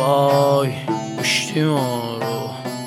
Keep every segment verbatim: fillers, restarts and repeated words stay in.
وای کشتی ما رو،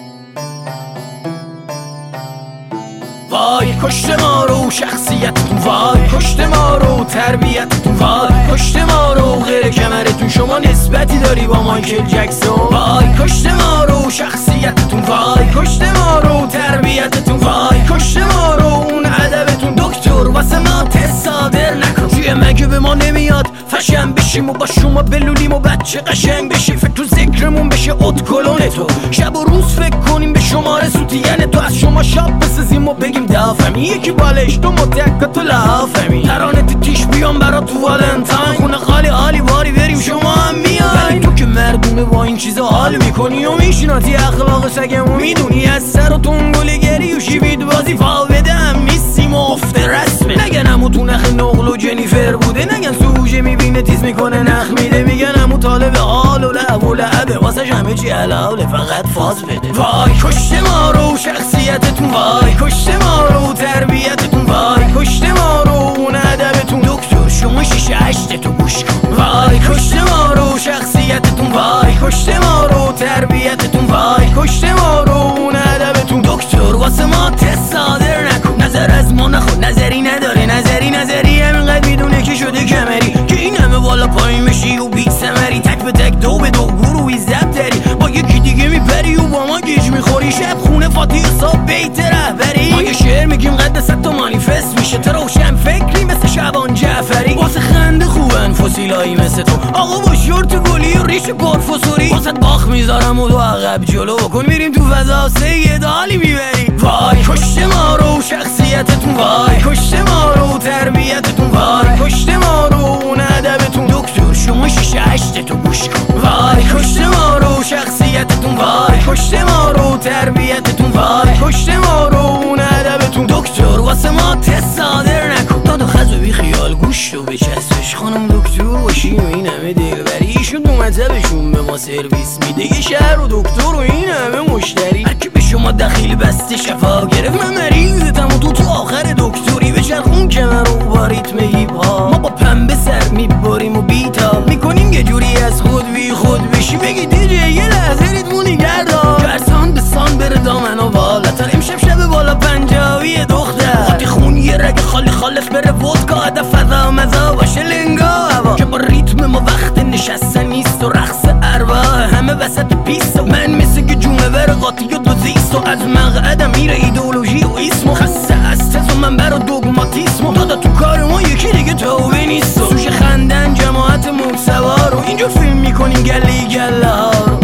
وای کشته ما رو شخصیتتون، وای کشته ما رو تربیتتون، وای کشته ما رو غیر کمرتون شما نسبتی داری با مایکل جکسون، وای کشته ما رو شخصیتتون، وای کشته ما رو تربیتتون، وای کشته ما رو اون ادبتون. دکتر واسه ما تست صادر نکن، توی مگه به ما نمیاد فشن بشیم و با شما بلولیم و بچه قشنگ بشی، فکر تو ذکرمون بشه ادکلون تو، شب و روز فکر کنیم به شماره سوتین تو، از شما شاب بسازیم و بگیم دافمی، یکی بالش تو متعکا تو لحافمی، ترانه تیش بیام برا تو والنتاین، خونه خالی حالی باری بریم شما هم میای، تو که مردونه با این چیزا حال میکنی و میشناسی اخلاق سگمو، میدونی از سر و تنگل گری و شیوید بازی فا بده هم میسیم و افته رسمه، نگن همو تو نخ نقل و جنیفر بوده، نگن سوژه میبینه تیز میکنه نخ میده، میگن همو طالب حال و لعب و لعبه، واسه همه چی حلاله فقط فاز بده. وای کشته ما رو شخصیتتون، وای کشته ما رو تربیتتون، وای کشته ما رو اون ادبتون. دکتر شما شیشه هشتتو گوش کن، وای کشته ما رو شخصیتتون، وای کشته ما رو تربیتتون، وای کشته ما رو اون ادبتون. دکتر واسه ما تست صادر نکن، نظر از ما نخون، نظری نداره، نظری نظری همینقدر میدونه که شده کمری، که این همه بالا پایین بشی و بی ثمری، تک به تک دو به دو گروهی زب داری، با یکی دیگه میپری و با ما گیج میخوری، شب خونه فاتی و صاحب بیت رهبری، ما یه شعر میگیم قد صد تا مانیفست میشه، تو روشن فکری مثل شبان جعفری، واسه خنده خوبن فسیلایی مثل تو آقا با شورت گلی و ریش پرفسوری، واسه باخ میذارم و دو عقب جلو کن، میریم تو فضا سید حالی میبری. وای کشته ما رو شخصیتتون، وای کشته ما رو تربیتتون، وای کشته ما رو اون ادبتون. دکتر شما شیشه هشتتو گوش کن، وای کشته ما رو شخصیتتون، وای کشته ما رو تربیتتون، وای کشته ما رو اون ادبتون. دکتر واسه ما تست صادر نکن، داد و خز و بی خیال گوش و بچسبش، خانم دکتر باشیم و این همه دلبری، ایشون دو مطبشون به ما سرویس میده، یه شهر و دکتر و این همه مشتری، هرکی به شما دخیل بسته شفا گرفت، من مریضتم و تو تو آخر دکتری، بچرخون کمر و با ریتم هیپ ها، ما با پنبه سر میباریم و بیتا میکنیم یه جوری از خود بی خود بشی، بگی دیجه یه لحظه ریتمو نگردار، جرسان به سان بره دامن و بالاتر، امشب شب بالا پنجاوی دختر، خاطی خون یه رگ خالی خالص بره ودکا، هدف فضا مزا باشه لنگا هوا، که با ریتم ما وقت نشستن نیست و رقص ارواح همه وسط پیست، و من مثل که جونه بر قاطی و دوزیست، و از مقعدم میره ایدئولوژی و اسم، و خسته از تز و من برا دوگماتیسم، و دادا تو کار ما یکی دیگه توبه نیست، و سوش خندن جماعت موج سوار، و اینجا فیلم میکنیم گلی گله ها رو.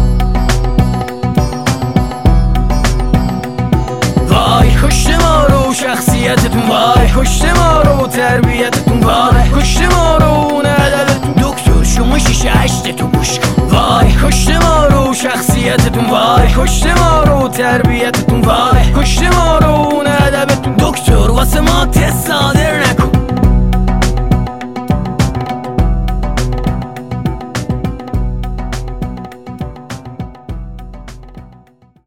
وای کشته ما رو شخصیتتون، وای کشته ما رو تربیتتون، وای کشته ما رو اون ادبتون. دکتر شما شیشه هشتتو گوش کن، وای کشته ما رو شخصیتتون، وای کشته ما رو تربیتتون، وای کشته ما